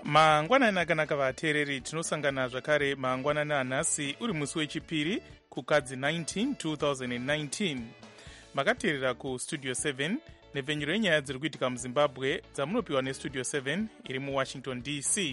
mangwanani akanaka vateereri, tinosangana zvakare mangwanani anhasi uri musi wechipiri kukadzi 19 2019. makateerera kustudio 7 nepfenyuro yenyaya dziri kuitika muzimbabwe dzamunopiwa nestudio 7 iri muwashington dc.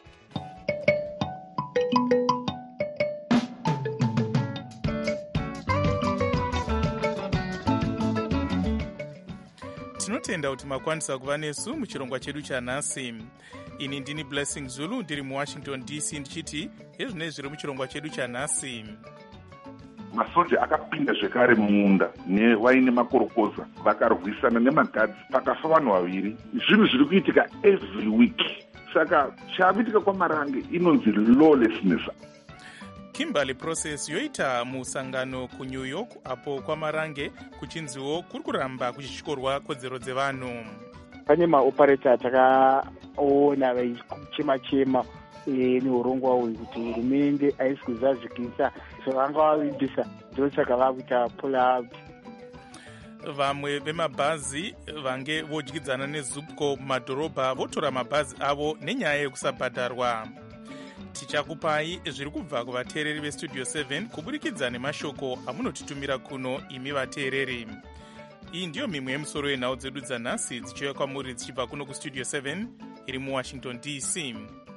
tinotenda kuti makwanisa kuva nesu muchirongwa chedu chanhasi. ini ndini blessing zulu ndiri muwashington dc ndichiti ezvinei zviri muchirongwa chedu chanhasi. masoja akapinda zvekare mumunda newaine makorokoza vakarwisana nemagadzi pakafa vanhu vaviri. zvinhu zviri kuitika every week, saka chaakuitika kwamarange inonzi lawlessness. Kimberley Process yoita musangano kuNew York apo kwamarange kuchinziwo kuri kuramba kuchityorwa kodzero dzevanhu. pane maopareta takaona vaichema-chema neurongwa uyu kuti hurumende haisi kuzazvikisa, so vanga vavibvisa, ndosaka vakuita pull out. vamwe vemabhazi vange vodyidzana nezupco mumadhorobha votora mabhazi avo nenyaya yekusabhadharwa. tichakupai zviri kubva kuvateereri vestudio 7 kuburikidza nemashoko amunotitumira kuno imi vateereri. iyi ndiyo mimwe yemusoro yenhau dzedu dzanhasi dzichiuya kwamuri dzichibva kuno kustudio 7 iri muwashington dc.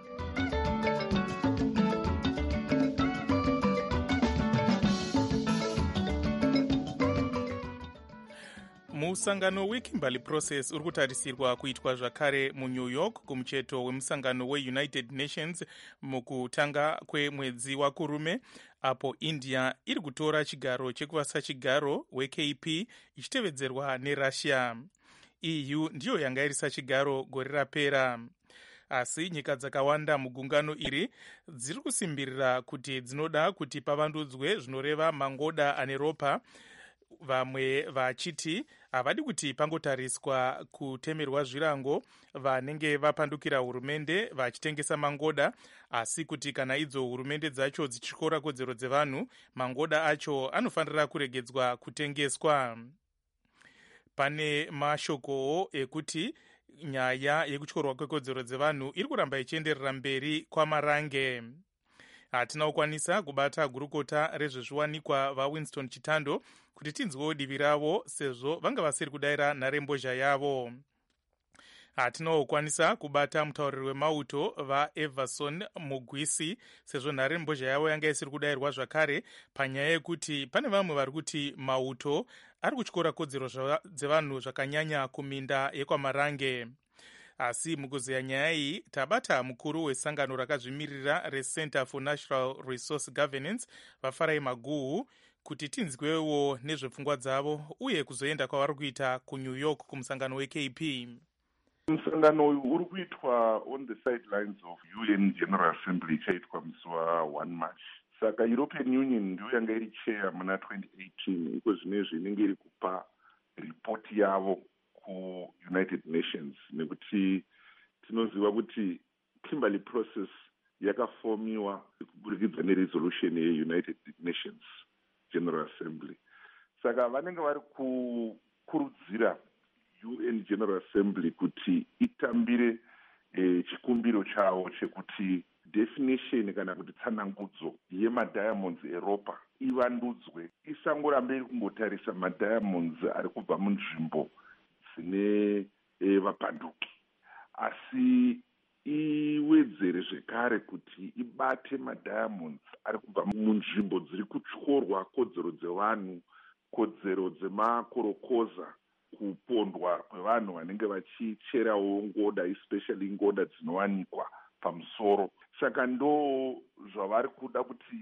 musangano weKimberley Process uri kutarisirwa kuitwa zvakare muNew York kumucheto wemusangano weUnited Nations mukutanga kwemwedzi wakurume, apo India iri kutora chigaro chekuvasa chigaro weKP ichitevedzerwa neRussia. EU ndiyo yanga irisa chigaro gore rapera, asi nyika dzakawanda mugungano iri dziri kusimbirira kuti dzinoda kuti pavandudzwe zvinoreva mangoda ane ropa, vamwe vachiti havadi kuti pangotariswa kutemerwa zvirango vanenge vapandukira hurumende vachitengesa mangoda, asi kuti kana idzo hurumende dzacho dzichikora kodzero dzevanhu, mangoda acho anofanira kuregedzwa kutengeswa. pane mashokowo ekuti nyaya yekutyorwa kwekodzero dzevanhu iri kuramba ichienderera mberi kwamarange. hatina kukwanisa kubata gurukota rezvezviwanikwa vaWinston Chitando kuti tinzwewo divi ravo sezvo vanga vasiri kudayira nharembozha yavo. hatina kukwanisa kubata mutauriri wemauto vaEverson Mugwisi sezvo nharembozha yavo yanga isiri kudayirwa zvakare, panyaya yekuti pane vamwe vari kuti mauto ari kutyora kodzero dzevanhu zvakanyanya kuminda yekwamarange. asi mukuzeya nyaya iyi tabata mukuru wesangano rakazvimirira reCenter for Natural Resource Governance vaFarai Maguhu kuti tinzwewo nezvepfungwa dzavo uye kuzoenda kwavari kuita kuNew York kumusangano weKP. musangano uyu uri kuitwa on the sidelines of UN General Assembly ichaitwa musi wa1 March. saka European Union ndiyo yanga iri chair muna 2018, iko zvinezvi inenge iri kupa ripoti yavo kuUnited Nations, nekuti tinoziva kuti Kimberley Process yakafomiwa kuburikidza neresolution yeUnited Nations General Assembly. saka vanenge vari kukurudzira UN General Assembly kuti itambire chikumbiro chavo chekuti definition kana kuti tsanangudzo yemadiamonds eropa ivandudzwe, isangorambe iri kungotarisa madiamonds ari kubva munzvimbo dzine vapanduki, asi iwedzere zvekare kuti ibate madiamonds ari kubva munzvimbo dziri kutyorwa kodzero dzevanhu, kodzero dzemakorokoza, kupondwa kwevanhu vanenge vachicherawo ngoda, especially ngoda dzinowanikwa pamusoro. saka ndo zvavari kuda kuti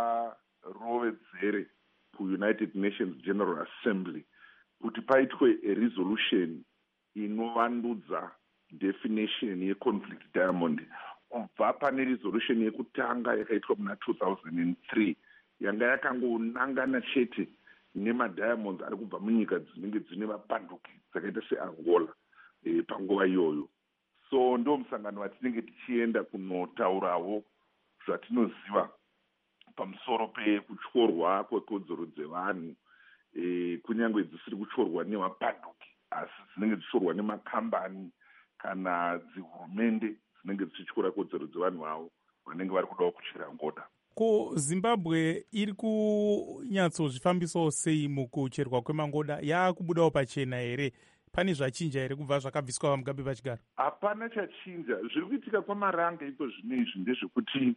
varovedzere kuUnited Nations General Assembly kuti paitwe resolution inovandudza definition yeconflict diamond kubva pane resolution yekutanga yakaitwa muna 2003 yanga yakangonangana chete nemadiamonds ari kubva munyika dzinenge dzine vapanduki dzakaita seAngola panguva iyoyo. so ndo musangano watinenge tichienda kunotaurawo zvatinoziva pamusoro pekutyorwa kwekodzero dzevanhu, kunyange dzisiri kutyorwa nevapanduki asi dzinenge dzichorwa nemakambani kana dzihurumende dzinenge dzichityora kodzero dzevanhu vavo vanenge vari kudawo kuchera ngoda. Ko Zimbabwe iri kunyatsozvifambisawo sei mukucherwa kwemangoda? Yakubudawo pachena here? Pane zvachinja here kubva zvakabviswa vaMugabe vachigara? Hapana chachinja. Zviri kuitika kwaMaranga iko zvinezvi ndezvekuti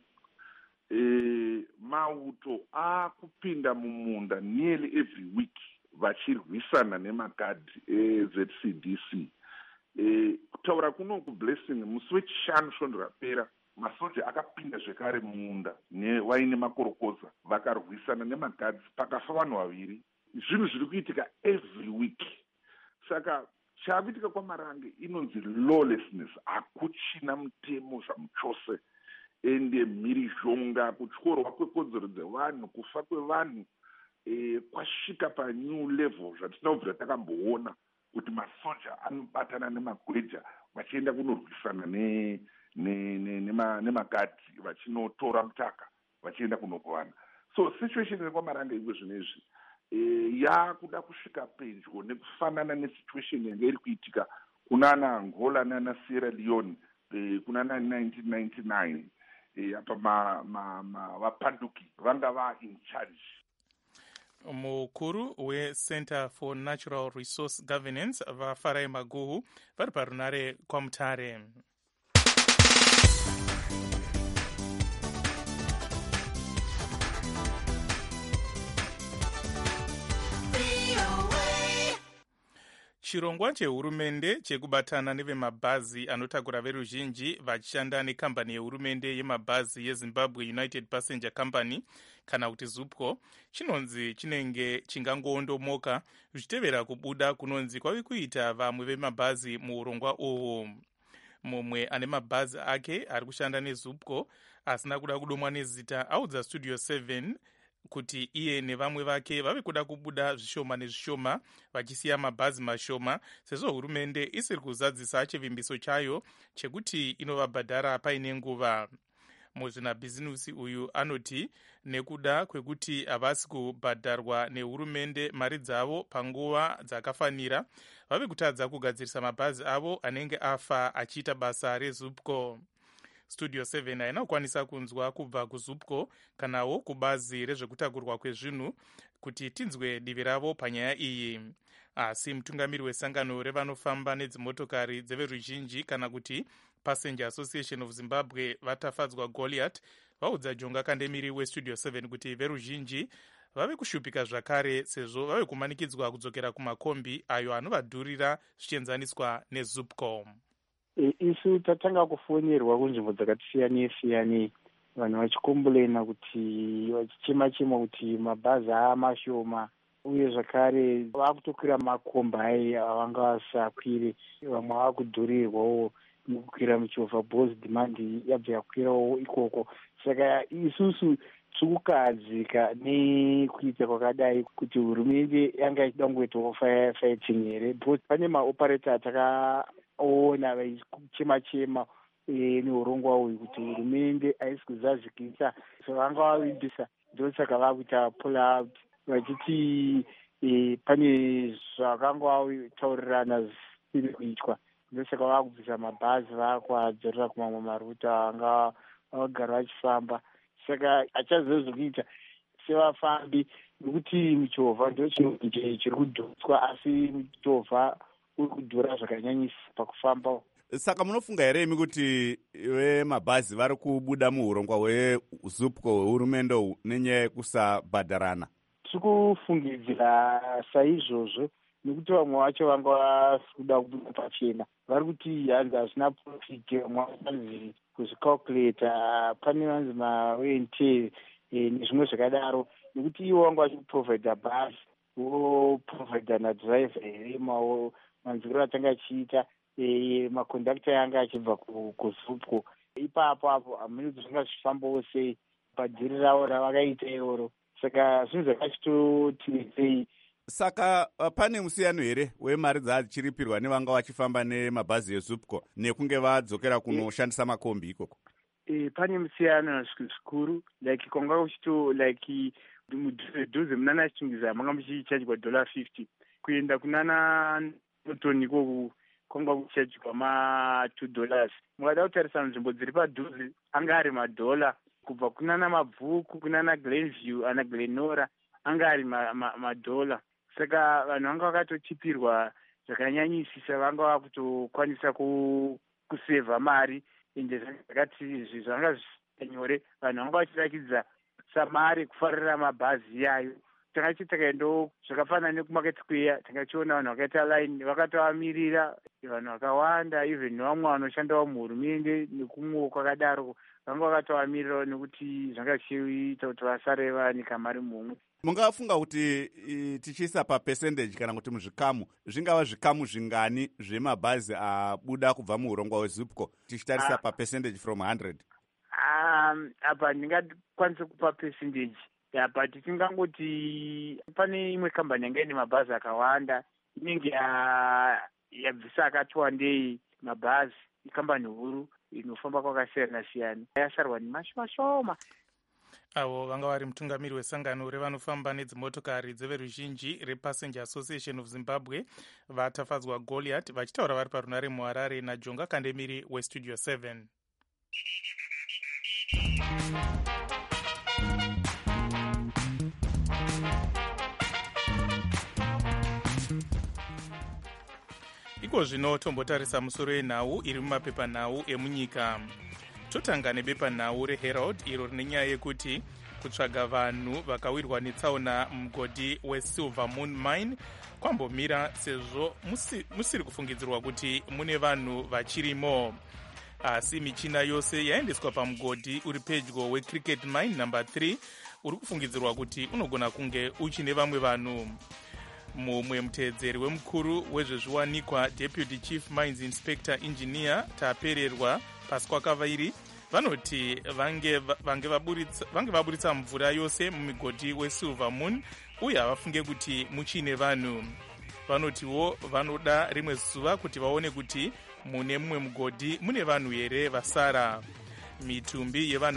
mauto akupinda mumunda nearly every week vachirwisana nemagadhi eZCDC. Kutaura kuno kuBlessing musi wechishanu svondo rapera masoja akapinda zvekare mumunda waine makorokoza vakarwisana nemagadhi pakafa vanhu vaviri. Zvinhu zviri kuitika every week. Saka chakuitika kwaMarange inonzi lawlessness, hakuchina mutemo zvamuchose, ende mhirizhonga, kutyorwa kwekodzero dzevanhu, kufa kwevanhu kwasvika panew level zvatinobva takamboona kuti masoja anobatana nemagweja vachienda kunorwisana nemagadhi vachinotora mutaka vachienda kunogovana. So situation iri kwaMaranga iko zvinezvi yakuda kusvika pedyo nekufanana nesituation yanga iri kuitika kunana Angola nana Sierra Leone kunana 1999 apa vapanduki vanga in charge. Mukuru weCenter for Natural Resource Governance vaFarai Maguhu vari parunare kwaMutare. Chirongwa chehurumende chekubatana nevemabhazi anotakura veruzhinji vachishanda nekambani yehurumende yemabhazi yeZimbabwe United Passenger Company kana kuti ZUPCO chinonzi chinenge chingangoondomoka zvichitevera kubuda kunonzi kwave kuita vamwe vemabhazi muurongwa uhu. Mumwe ane mabhazi ake ari kushanda neZUPCO asina kuda kudomwa nezita audza Studio 7 kuti iye nevamwe vake vave kuda kubuda zvishoma nezvishoma vachisiya mabhazi mashoma sezvo hurumende isiri kuzadzisa chivimbiso chayo chekuti inovabhadhara paine nguva. Muzvinabhizimusi uyu anoti nekuda kwekuti havasi kubhadharwa nehurumende mari dzavo panguva dzakafanira vave kutadza kugadzirisa mabhazi avo anenge afa achiita basa reZUPCO. Studio 7 haina kukwanisa kunzwa kubva kuZUPCO kanawo kubazi rezvekutakurwa kwezvinhu kuti tinzwe divi ravo panyaya iyi. Asi mutungamiri wesangano revanofamba nedzimotokari dzeveruzhinji kana kuti Passenger Association of Zimbabwe vatafadzwa Goliath vaudza Jonga Kandemiri weStudio 7 kuti veruzhinji vave kushupika zvakare sezvo vave kumanikidzwa kudzokera kumakombi ayo anovadhurira zvichienzaniswa neZUPCO. Isu tatanga kufonerwa kunzvimbo dzakati siyanei vanhu vachikombolena kuti vachichema kuti mabhazi amashoma uye zvakare vakutokwira makombi avanga vasakwire, vamwe vakudhurirwawo nekukwira muchovha bhos demand yabva yakwirawo ikoko. Saka isusu tikukadzika nekuita kwakadai kuti hurumende yanga ichida kungoitawo fighting here, because pane maoperator takaona vachichema neurongwa uyu kuti hurumende haisi kuzadzikisa, so vanga vavibisa, ndosaka vakuita pull out vachiti pane zvakanga vaitaurirana zvisiri kuitwa, ndosaka vakubvisa mabhazi vakuadzorera kumamwe maruta anga vagara vachifamba. Saka hachazozvikuita sevafambi nekuti michovha ndo chinhu chiri kudhuswa, asi michovha uri kudhura zvakanyanyisa pakufamba. Saka munofunga here imi kuti vemabhazi vari kubuda muurongwa hweZUPCO hwehurumende nenyaya yekusabhadharana? Tikufungidzira saizvozvo nekuti vamwe vacho vanga vasikuda kubuda pachena, vari kuti hanzi hazvina profit, vamwe vanzi kuzvicalculata pane vanzi mawente nezvimwe zvakadaro, nekuti ivo vanga vachiprovhaidha bhazi voprovhaidha nadhiraivha here manzwiro atanga achiita makondakta yanga achibva kuZUPCO. Ipapo apo hamene kuti zvanga zvichifambawo sei padhiri ravo ravakaita iroro, saka zvinhu zvakachitotinetsei. Saka pane musiyano here wemari dzadzichiripirwa nevanga vachifamba nemabhazi eZUPCO nekunge vadzokera kunoshandisa makombi ikoko? Pane musiyano zvikuru, like kwanga kuchito like mudhuze munana chitungiza manga muchichajwa $50 kuenda kunana Notoni ikoko kwanga kuchajwa $2. mukada kutarisa nzvimbo dziri padhuze anga ari $1 kubva kunana mabvuku kunana Glenview ana Glenora anga ari $1. saka vanhu vanga vakatochipirwa zvakanyanyisisa, vanga vakutokwanisa kusevha mari ende zvakati zvanga nyore. vanhu vanga vachirakidza samari kufarira mabhazi iyayo. tangachiti takaendawo zvakafanana nekumarket square, tangachiona vanhu vakaita line vakatovamirira, vanhu vakawanda, even nevamwe vanoshandawo muhurumende nekumwewo kwakadaro vanga vakatovamirirawo nekuti zvanga zvichiita kuti vasare vanika mari mumwe. mungafunga kuti tichiisa papercentage kana kuti muzvikamu, zvingava zvikamu zvingani zvemabhazi abuda kubva muurongwa hweZUPCO tichitarisa papercentage from 100? apa ndingakwanise kupa percentage apa tichingangoti pane imwe kambani yanga ine mabhazi akawanda, inenge yabvisa akati wandei mabhazi, ikambani huru inofamba kwakasiyana siyana, yasarwa nemashoma. avo vanga vari mutungamiri wesangano revanofamba nedzimotokari dzeveruzhinji rePassenger Association of Zimbabwe vatafadzwa Goliath, vachitaura vari parunare muHarare naJonga Kandemiri weStudio 7. iko zvino tombotarisa musoro yenhau iri mumapepanhau emunyika. totanga nebepanhau reHerald iro rine nyaya yekuti kutsvaga vanhu vakawirwa netsaona mumugodhi weSilver Moon Mine kwambomira sezvo musiri kufungidzirwa kuti mune vanhu vachirimo. asi michina yose yaendeswa pamugodhi uri pedyo weCricket Mine number 3 uri kufungidzirwa kuti unogona kunge uchine vamwe vanhu. mumwe muteedzeri wemukuru wezvezviwanikwa Deputy Chief Mines Inspector Engineer tapererwa pasi kwakavairi vanoti vange vaburitsa mvura yose mumigodhi weSilver Moon uye havafunge kuti muchine vanhu. vanotiwo vanoda rimwe zuva kuti vaone kuti mune mumwe mugodhi mune vanhu here vasara. mitumbi yevanhu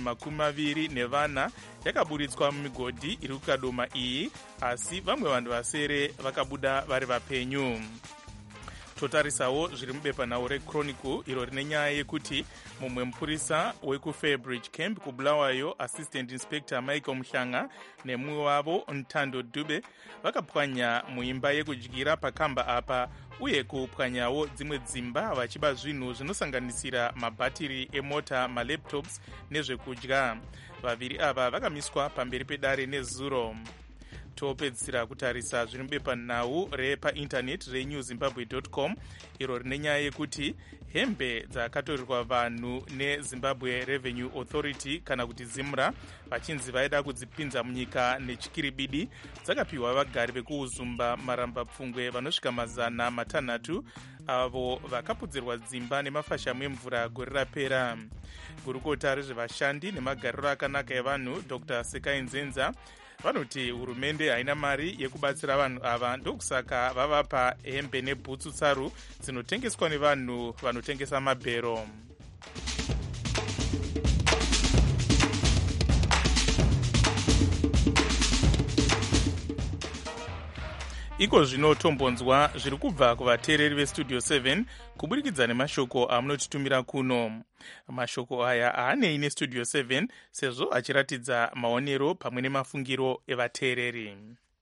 24 yakaburitswa mumigodhi iri kukadoma iyi, asi vamwe vanhu vasere vakabuda vari vapenyu. totarisawo zviri mubepanhau reChronicle iro rine nyaya yekuti mumwe mupurisa wekuFairbridge Camp kuBulawayo Assistant Inspector Michael Mhlanga nemumwe wavo Ntando Dube vakapwanya muimba yekudyira pakamba apa uye kupwanyawo dzimwe dzimba vachiba zvinhu zvinosanganisira mabhatiri emota, malaptops nezvekudya. vaviri ava vakamiswa pamberi pedare nezuro. topedzisira kutarisa zviri mubepanhau repaindaneti renewzimbabwe.com iro rine nyaya yekuti hembe dzakatorerwa vanhu neZimbabwe Revenue Authority kana kuti ZIMRA vachinzi vaida kudzipinza munyika nechikiribidi dzakapiwa vagari vekuuzumba marambapfungwe vanosvika 600 avo vakapudzirwa dzimba nemafashamu emvura gore rapera. gurukota rezvevashandi nemagariro akanaka evanhu Dr. Sekai Nzenza vanoti hurumende haina mari yekubatsira vanhu ava, ndokusaka vavapa hembe nebhutsu tsaru dzinotengeswa nevanhu vanotengesa mabhero. iko zvino tombonzwa zviri kubva kuvateereri veStudio 7 kuburikidza nemashoko amunotitumira kuno. mashoko aya haanei neStudio 7 sezvo achiratidza maonero pamwe nemafungiro evateereri.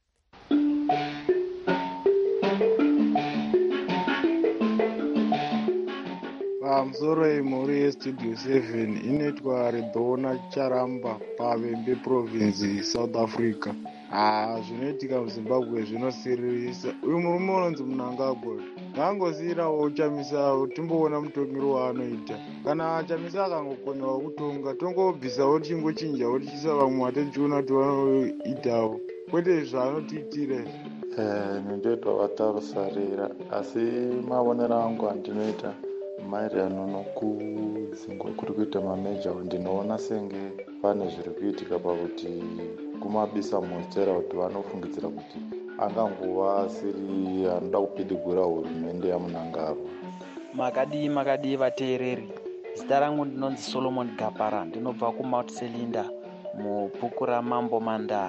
pamusoro yemhuri yeStudio 7 inoitwa Redona Charamba paVembe Province, South Africa. zvinoitika muZimbabwe zvinosirisa. uyu murume unonzi Mnangagwa ngangosiyirawo uchamisa timboona mutongero waanoita. kana chamisa akangokonewa kutonga tongobvisawo tichingochinjawo tichiisa vamwe vatichiona kuti vanoitawo, kwete zvaanotiitira. ndoitwa vatarusarira, asi mavonero angu andinoita maererano nokudzingwa kuri kuita mameja, ndinoona senge pane zviri kuitika pakuti kumabisa muzera kuti vanofungidzira kuti angangova asiri anoda kupidigura hurumende yaMnangagwa. makadi vateereri, zita rangu ndinonzi Solomon Gapara, ndinobva kuMount Selinda mubhuku raMambo Manda.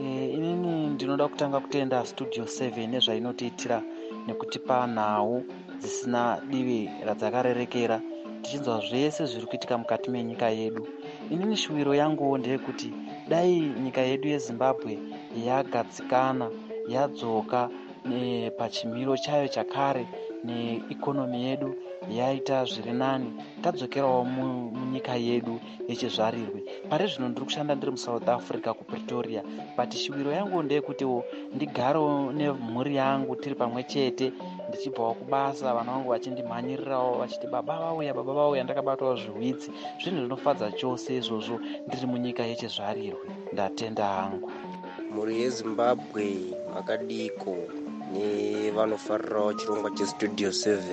inini ndinoda kutanga kutenda Studio 7 nezvainotiitira nekutipa nhau dzisina divi radzakarerekera, tichinzwa zvese zviri kuitika mukati menyika yedu. Inini shuviro yanguwo ndeyekuti dai nyika yedu yeZimbabwe yagadzikana, yadzoka pachimiro chayo chakare, neikonomi yedu yaita zviri nani, tadzokerawo munyika yedu yechizvarirwe. Pari zvino ndiri kushanda ndiri muSouth Africa kuPretoria, but shuviro yangu ndeyekuti ndigarewo nemhuri yangu tiri pamwe chete, ndichibvawo kubasa vana vangu vachindimhanyirirawo vachiti baba vauya, ndakabatwawo zviwitsi. Zvinhu zvinofadza chose izvozvo ndiri munyika yechizvarirwe. Ndatenda hangu. Mhuri yeZimbabwe makadiko nevanofarirawo chirongwa cheStudio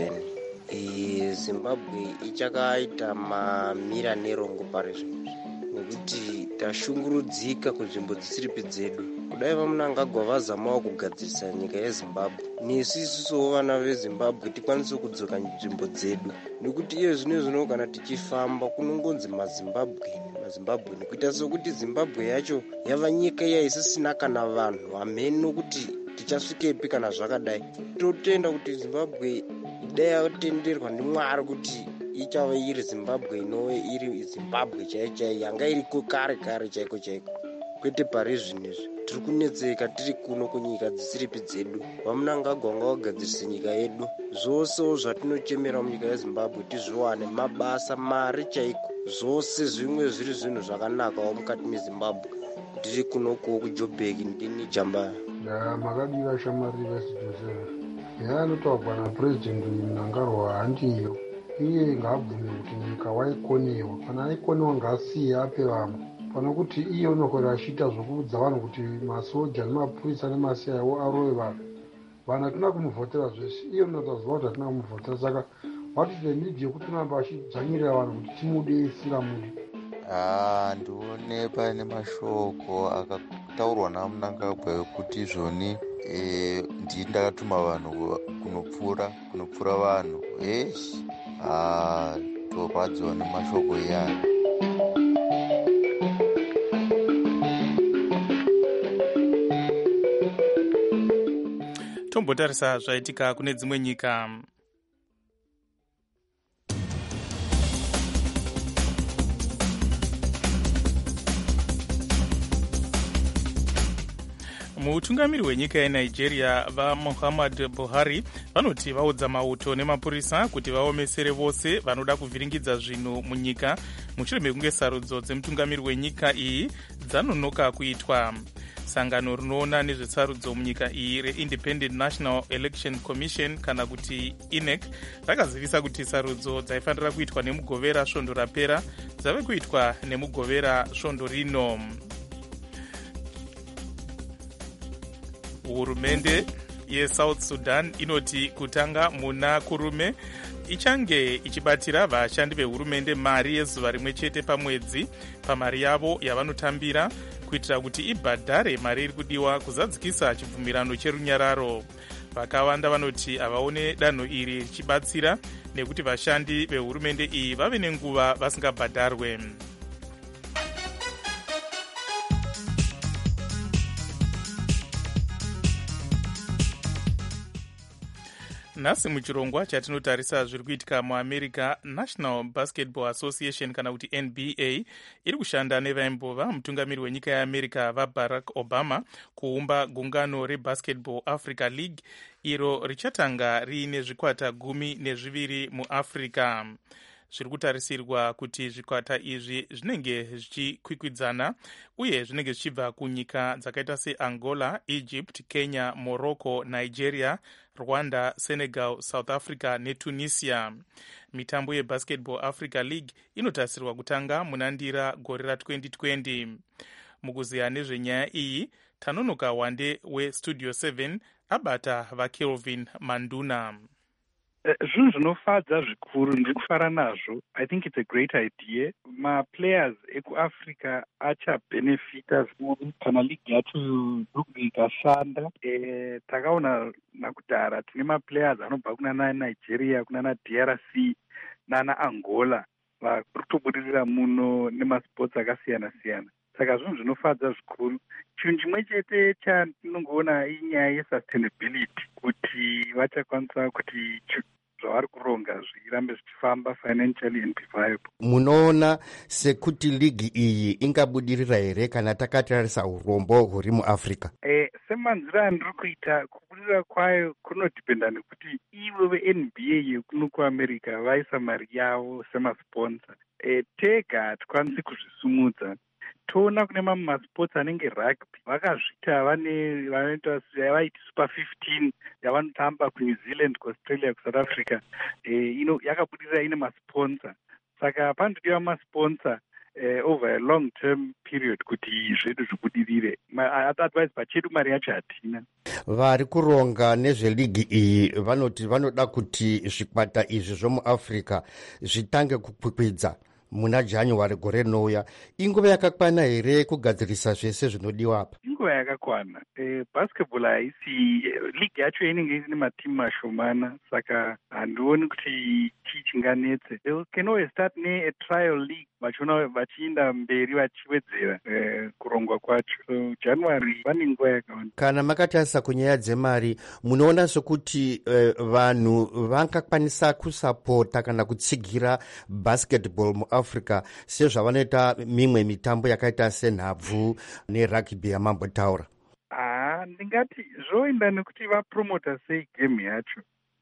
7. Zimbabwe ichakaita mamira nerongo pari zvino, nekuti tashungurudzika kunzvimbo dzisiripi dzedu. Kudai vamunangagwa vazamawo kugadzirisa nyika yeZimbabwe, nesu isusuwo vana veZimbabwe tikwanise kudzoka nzvimbo dzedu, nekuti iyo zvino kana tichifamba kunongonzi maZimbabwe, nekuita sokuti Zimbabwe yacho yava nyika yaisisina kana vanhu hameno kuti tichasvikepi kana zvakadai. Totenda kuti Zimbabwe idai yatenderwa ndiMwari kuti ichava iri Zimbabwe inove iri Zimbabwe chaiyo yanga iriko kare chaiko, kwete pari zvinezvi tiri kunetseka tiri kuno kunyika dzisiripi dzedu. Vamunangagwa wanga wagadzirise nyika yedu, zvosewo zvatinochemera munyika yeZimbabwe tizviwane, mabasa, mari chaiko, zvose zvimwe zviri zvinhu zvakanakawo mukati meZimbabwe. Tiri kunokuwo kuJoburg ndini Jambaya. Makadira shamari veStudio 7. Anotaurwa naPurezidendi Mnangagwa handiyo, iye ngaabvume kuti nyika waikonewa, kana aikonewa ngaasiye ape vamwe, pana kuti iye unokwera achiita zvokuudza vanhu kuti masoja nemapurisa nemasiyaiwo arove vanhu. Vanhu hatina kumuvhotera zvese, iye unotaziva kuti hatina kumuvhotera, saka watite midhi yekuti unoramba achidzvanyirira vanhu kuti timudesira mudi. Ndione paine mashoko akataurwa naMnangagwa ekuti izvoni ndii ndakatuma vanhu kunopfuura vanhu. Torwadziwa nemashoko iyaya. Tombotarisa zvaitika kune dzimwe nyika. Mutungamiri wenyika yeNigeria vaMuhammad Buhari vanoti vaudza mauto nemapurisa kuti vaomesere vose vanoda kuvhiringidza zvinhu munyika mushure mekunge sarudzo dzemutungamiri wenyika iyi dzanonoka kuitwa. Sangano rinoona nezvesarudzo munyika iyi reIndependent National Election Commission kana kuti INEC rakazivisa kuti sarudzo dzaifanira kuitwa nemugovera svondo rapera dzave kuitwa nemugovera svondo rino. Hurumende yeSouth Sudan inoti kutanga muna kurume ichange ichibatira vashandi vehurumende mari yezuva rimwe chete pamwedzi pamari yavo yavanotambira kuitira kuti ibhadhare mari iri kudiwa kuzadzikisa chibvumirano cherunyararo. Vakawanda vanoti havaone danho iri richibatsira nekuti vashandi vehurumende iyi vave nenguva vasingabhadharwe. Nhasi muchirongwa chatinotarisa zviri kuitika muAmerica, National Basketball Association kana kuti NBA iri kushanda nevaimbova mutungamiri wenyika yeAmerica vaBarack Obama kuumba gungano reBasketball Africa League iro richatanga riine zvikwata 12 muAfrica. Zviri kutarisirwa kuti zvikwata izvi zvinenge zvichikwikwidzana uye zvinenge zvichibva kunyika dzakaita seAngola, Egypt, Kenya, Morocco, Nigeria, Rwanda, Senegal, South Africa neTunisia. Mitambo yeBasketball Africa League inotarisirwa kutanga munandira gore ra2020. Mukuziya nezvenyaya iyi, tanonoka wande weStudio 7 abata vaKelvin Manduna. Zvinhu zvinofadza zvikuru ndiri kufara nazvo. I think it's a great idea. Maplayers ekuAfrica achabhenefita zvikuru kana ligi yacho ikashanda. Takaona nakudhara tine maplayers anobva kunana Nigeria, kunana DRC nana Angola vari kutobudirira muno nemasports akasiyana siyana. Saka zvinhu zvinofadza zvikuru. Chinhu chimwe chete chatinongoona inyaya yesustainability, kuti vachakwanisa kuti zvavari kuronga zvirambe zvichifamba financially and be viable. Munoona sekuti ligi iyi ingabudirira here kana takatarisa urombo huri muAfrica? Semanzira andiri kuita, kubudirira kwayo kunodhipenda nekuti ivo veNBA yekuno kuAmerica vaisa mari yavo semasponsor. Tega hatikwanisi kuzvisumudza. Toona kune mamwe masports anenge rugby vakazvita vanoita vaiti super 15 yavanotamba kuNew Zealand, kuAustralia, kuSouth Africa, yakabudirira ine masponsor. Saka panodiwa masponsor over a long term period kuti zvedu zvibudirire. Advise pachedu mari yacho hatina. Vari kuronga nezveligi iyi vanoti vanoda kuti zvikwata izvi zvomuAfrica zvitange kukwikwidza muna January gore rinouya. Inguva yakakwana here kugadzirisa zvese zvinodiwa apa? Inguva yakakwana. Basketball haisi ligi yacho inenge ine matimu mashomana, saka handioni kuti chichinganetse. They can always start a trial league vachiona vachienda mberi vachiwedzera kurongwa kwacho. So January vane nguva yakawanda. Kana makatarisa kunyaya dzemari, munoona sokuti vanhu vangakwanisa kusapota kana kutsigira basketball muAfrica sezvavanoita mimwe mitambo yakaita senhabvu nerugby yamambotaura? Ndingati zvoenda nekuti vapromota sei game yacho.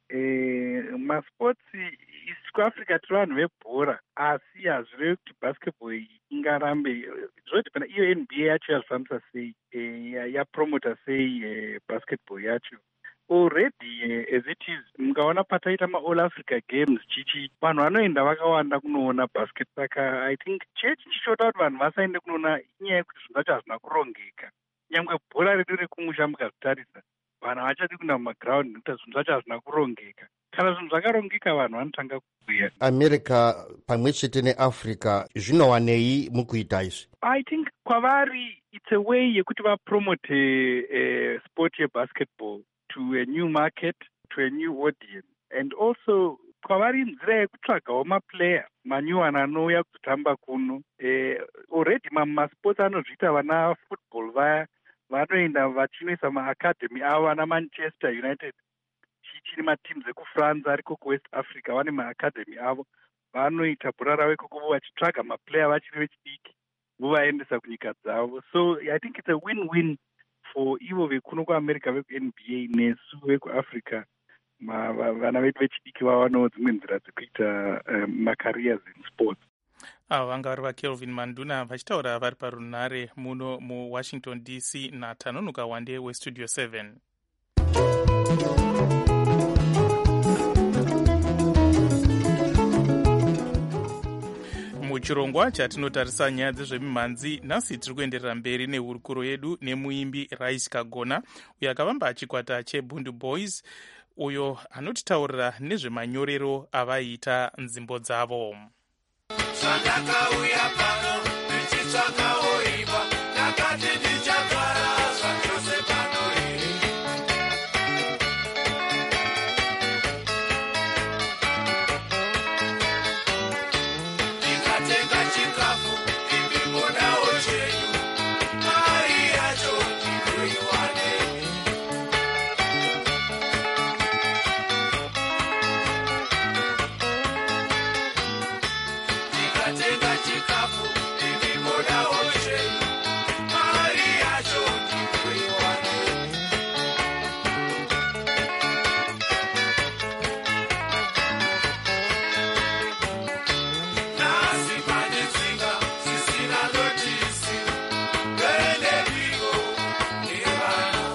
Masports isi kuAfrica tiri vanhu vebhora, asi hazvirevi kuti basketball ingarambe. Zvodipenda iyo NBA yacho yazvifambisa sei, yapromota sei basketball yacho. Already as it is, mungaona pataita maAll Africa Games chichi, vanhu vanoenda vakawanda kunoona basket. Saka I think chechi chichota kuti vanhu vasaende kunoona inyaya yekuti zvinhu zvacho hazvina kurongeka. Nyangwe bhora redu rekumusha mukazvitarisa, vanhu havachadi kuenda mumaground nekuti zvinhu zvacho hazvina kurongeka. Kana zvinhu zvakarongeka vanhu vanotanga kubhuya. America pamwe chete neAfrica zvinowanei mukuita izvi? I think kwavari it's a way yekuti vapromote sport yebasketball to a new market, to a new audience, and also kwavari nzira yekutsvagawo maplayer manyuwana anouya kutamba kuno. Already masports anozviita, vana football vaya vanoenda vachinoisa maacademy avo, vana Manchester United chichine matimu ekufrance ariko kuwest Africa vane maacademy avo, vanoita bhora ravo ikoko vachitsvaga maplayer vachiri vechidiki vovaendesa kunyika dzavo. So I think it's a win-win for ivo vekuno kuAmerica vekuNBA nesu vekuAfrica, vana vedu vechidiki vavanawo dzimwe nzira dzekuita macareers in sports. Ava vanga vari vaKelvin Manduna vachitaura vari parunhare muno muWashington DC naTanonoka Wande weStudio 7. Muchirongwa chatinotarisa nyaya dzezvemimhanzi, nhasi tiri kuenderera mberi nehurukuro yedu nemuimbi Rais Kagona uyo akavamba chikwata cheBundu Boys, uyo anotitaurira nezvemanyorero avaiita nzimbo dzavo. Zvandakauya pano ndichitsvakawo imba, ndakati ndichagara zvachose pano here. Ndikatenga chikafu ndimbonawo chenyu, mari yacho ndinoiwanei. Ndikatenga chikafu ndimbonawo chenyu, mari yacho ndinoiwanei. Nhasi pane tsinga dzisina notisi, ndenebigo nevana.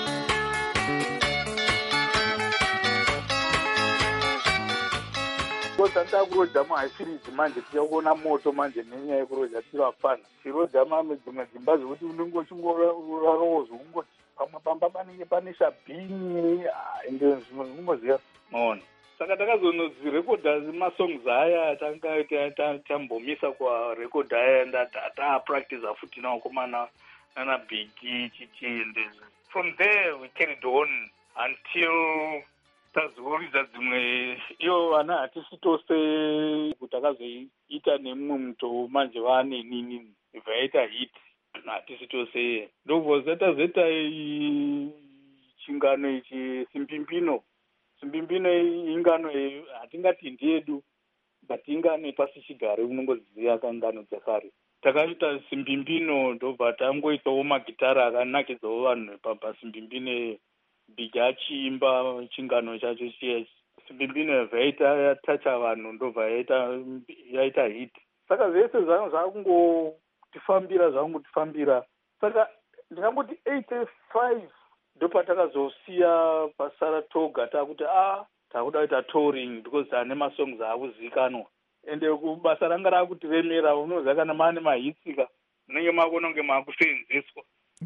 Tanda kurodha muhashirizi manje tichakuona moto manje nenyaya yekurodha tiri vafana. Tirodha mamwe dzimwe dzimba zvokuti unenge uchingorarozwa ungoti pamwe pamba panenge pane shabhini ende zvimwe zvingoziva maona. Saka takazonodzirekodha masongs aya tanga tambomisa kwarekodha aya taapractice futi nawakomana nana Biggie chichiende. From there we carried on until tazoridza dzimwe iyo vana hatisi tose kuti takazoita nemumwe muto manje vane nini vaita hit hatisi tose ndobvo zeta chingano ichi simpimpino Simbimbino ingano hatingati ndedu but ingano yepasichigare unongoziva kangano dzakare. Takaita Simbimbino ndobva tangoitawo magitara akanakidzawo vanhu pasimbimbino bigi achiimba chingano chacho chiye. Simbimbino zvaita tacha vanhu ndobva yaita hit. Saka zvese zvangu zvakungotifambira saka ndingangoti 85 ndopatakazosiya pasara toga takuti takuda kuita touring because ane masongs akuzikanwa ende kubasa ranga rakutiremera unoziva kana maane mahitsika munenge makona kunge makusenzeswa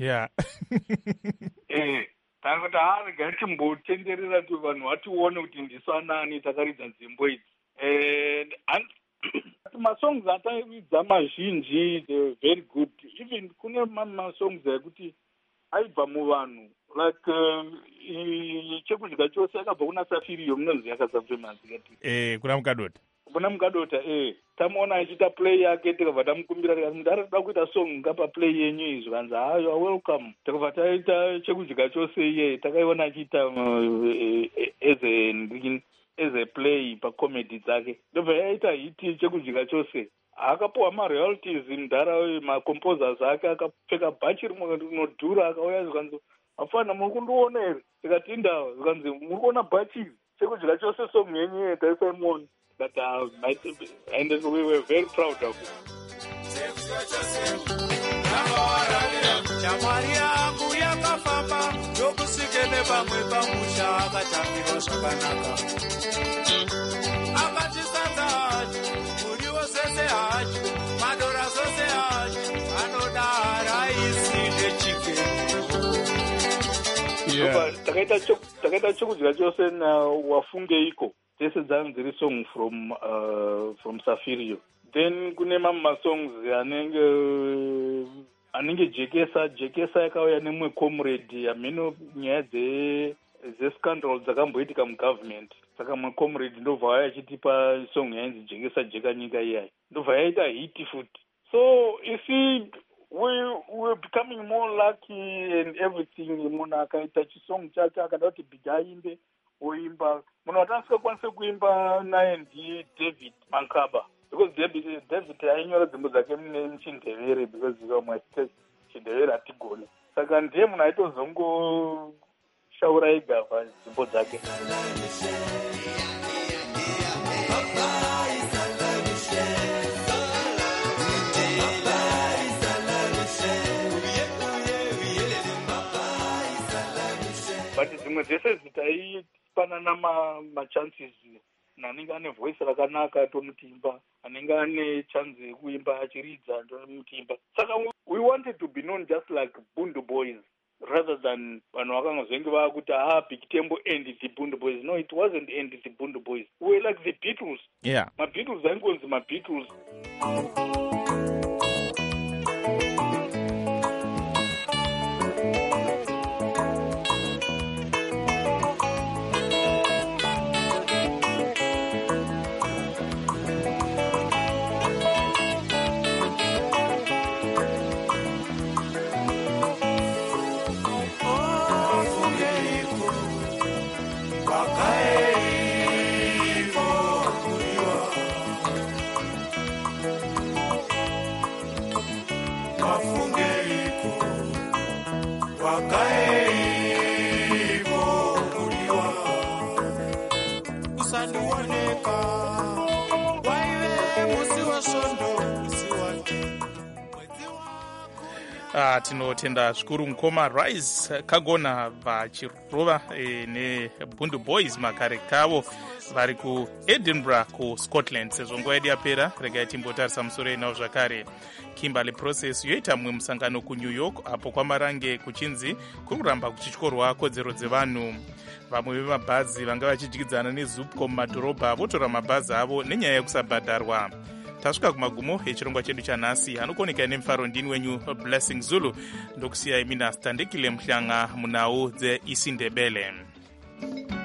takuti regai timbotenderera kuti vanhu vatione kuti ndisanani takaridza nzvimbo idzi. Masongs ataridza mazhinji they very good, even kune masongs ekuti aibva muvanhu like chekudya chose akabva kuna Safiriyo munonzi yakasafemazikati kuna Mukadota tamuona achiita play yake tikabva tamukumbira tikati mundari toda kuita song ngapa play yenyu izvo kanzi hayo welcome. Takabva taita chekudya chose iye takaiona achiita as a play pacomedy dzake ndobva yaita hiti chekudya chose. Akapuwa maroyalties mundara macomposers ake akapfeka bhachi rinodhura akauya zvikanzi afana muri kundiona here tikati ndawa zvikanzi muri kuona bhachi chekudya chose song yenyu taisaimoni but and we were very proud of it. Shamwari yangu yakafamba ndokusvike nepamwe pamusha akatambira zvakanaka akatisadza hacho muriwo zese hacho madora zose hacho anoda raisi nechike takaita chekudya chose wafungeiko dzese dzangu dziri song from Safiriyo. Then kune mamwe masongs anenge jekesa yakauya nemwe comrade ameno nyaya dzescandal dzakamboitika mugovernment. Saka mwe comrade ndobva waya achitipa song yainzi jekesa jeka nyika iyayi ndobva yaita hit futi. So you see we're becoming more lucky and everything. Munhu akaita chisong chake akada kuti bigi aimbe oimba. Munhu watasingakwanise kuimba naye ndiye David Mankaba because David ainyora dzimbo dzake muchindevere because my stage chindevere hatigoni. Saka ndiye munhu aitozongoshaura ega padzimbo dzake. But dzimwe dzese dzitaipanana machances anenge ane voice rakanaka tomutimba, anenge ane chance yekuimba achiridza tomutimba. Saka we wanted to be known just like Bundu Boys rather than vanhu vakangozenge vakuti Big Tembo and the Bundu Boys. No, it wasn't and the Bundu Boys. We were like the Beatles. Yeah. Ma-Beatles aingonzi ma-Beatles. Tinotenda zvikuru mukoma Rise Kagona vachirova neBundu Boys makarekta avo vari kuEdinburgh kuScotland. Sezvo nguva yedu yapera, regai timbotarisa musoro enavo zvakare. Kimberley Process yoita mumwe musangano kuNew York apo kwamarange kuchinzi kuri kuramba kuchityorwa kodzero dzevanhu. Vamwe vemabhazi vanga vachidyidzana neZupco mumadhorobha votora mabhazi avo nenyaya yekusabhadharwa. Tasvika kumagumo echirongwa chedu chanhasi. Anokoneka nemufaro ndini wenyu Blessing Zulu ndokusiyai mina Standekile Mhlanga munhau dzeIsindebele.